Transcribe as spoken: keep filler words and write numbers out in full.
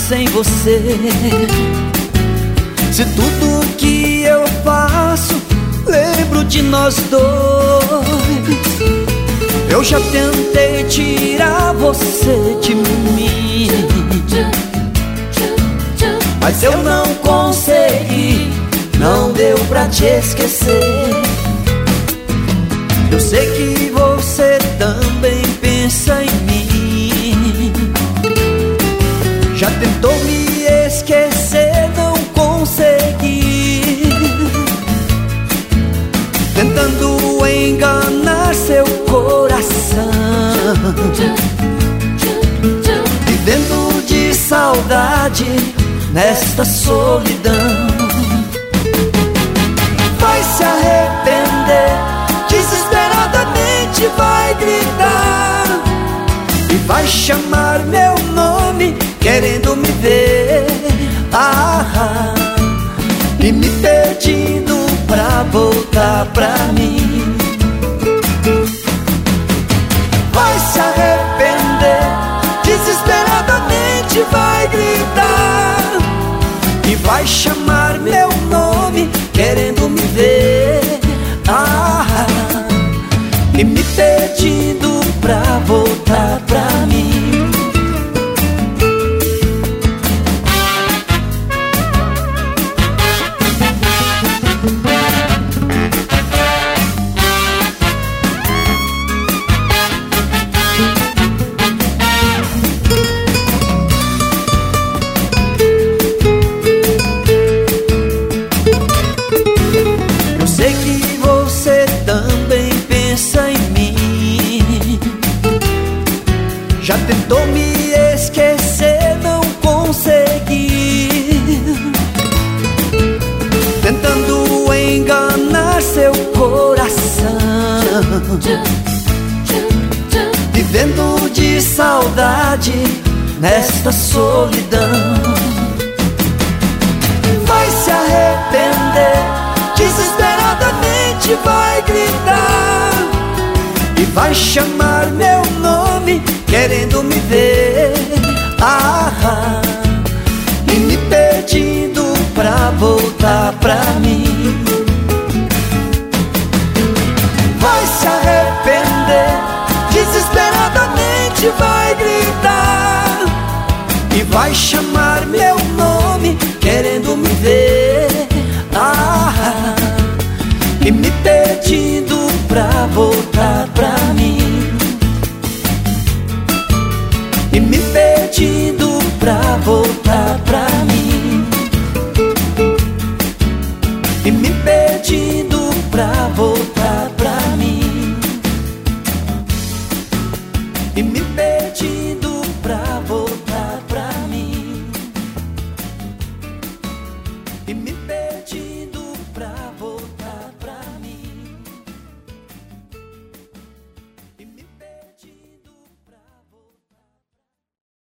sem você. Se tudo que eu faço lembro de nós dois, eu já tentei tirar você de mim, mas eu não consegui, não deu pra te esquecer. Eu sei que você também pensa em mim, já tentou me esquecer, não consegui, tentando enganar seu coração, vivendo de saudade nesta solidão. Vai se arrepender, desesperadamente vai gritar e vai chamar meu nome, querendo me ver, ah, e me pedindo pra voltar pra mim. Vai se arrepender, desesperadamente vai gritar e vai chamar meu nome, querendo me ver, ah, e me pedindo pra voltar pra mim. Eu sei que você também pensa em mim, já tentou me esquecer, não consegui, tentando enganar seu coração, vivendo de saudade nesta solidão. Vai se arrepender, desesperadamente vai gritar e vai chamar meu nome, querendo me ver, ah, e me pedindo pra voltar pra mim. Vai se arrepender, desesperadamente vai gritar e vai chamar